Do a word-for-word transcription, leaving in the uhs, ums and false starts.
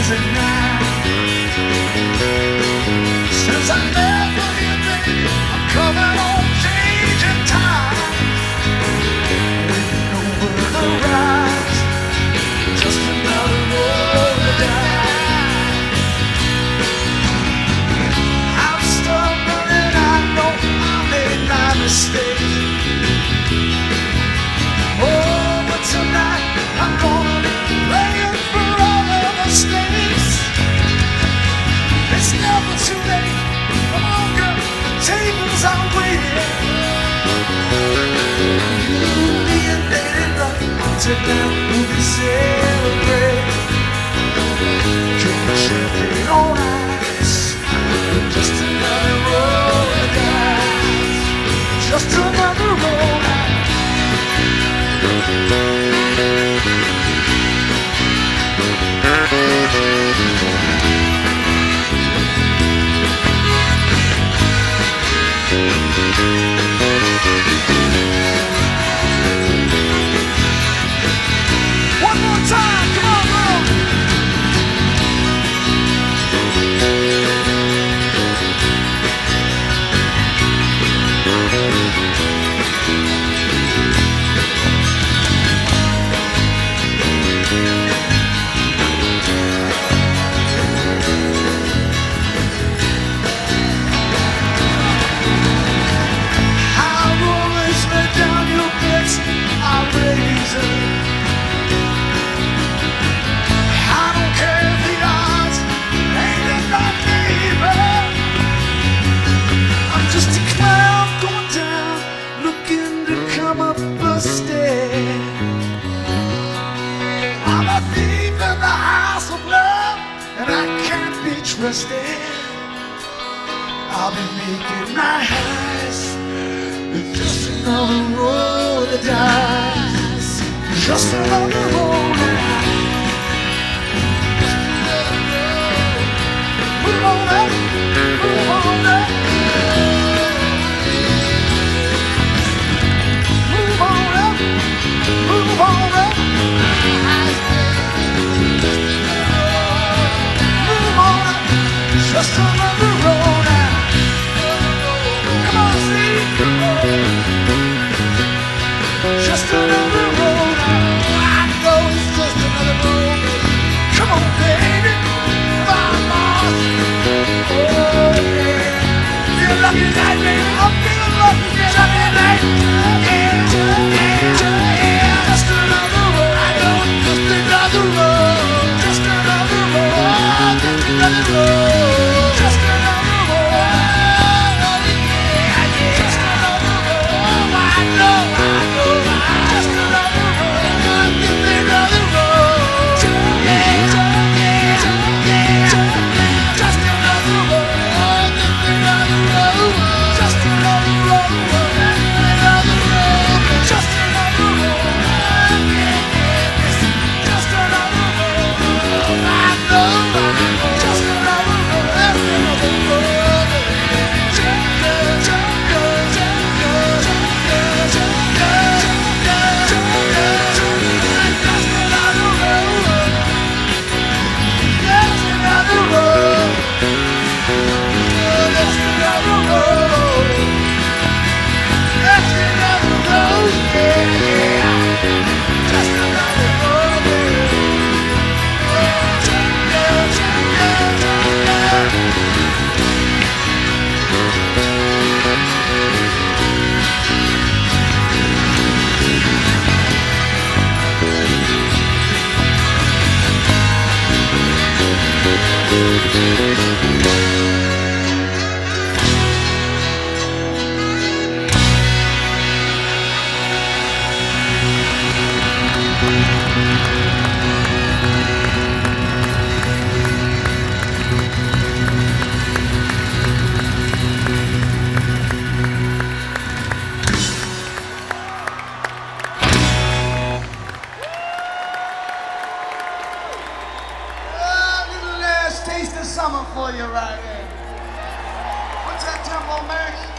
is it now? Since I never here, baby, I'm coming on changing time. Waiting over the rise, just another road to die. I'm stubborn and I know I made my mistake. Oh, but tonight I'm gonna be praying for all the mistakes. It's never too late. Come on, girl, the tables are waiting. You, me, and Lady Luck, tonight we'll be celebrating. Drinking champagne on ice, just another roll of dice, just another roll of dice. One more time, come on, girl. Trusted, I'll be making my highs. It's just another roll of dice. Just another roll of dice. Move on up, move on up. Move on up, move on up. Just another road out. Come on, Steve. Just another road out. I know it's just another road. Come on, baby. Five miles. Oh, yeah. Feel lucky tonight, baby. I'm feeling lucky tonight. Yeah, yeah, yeah. Just another road. I know it's just another road. Just another road. Just another road. Summer for you right here. What's that tempo, man?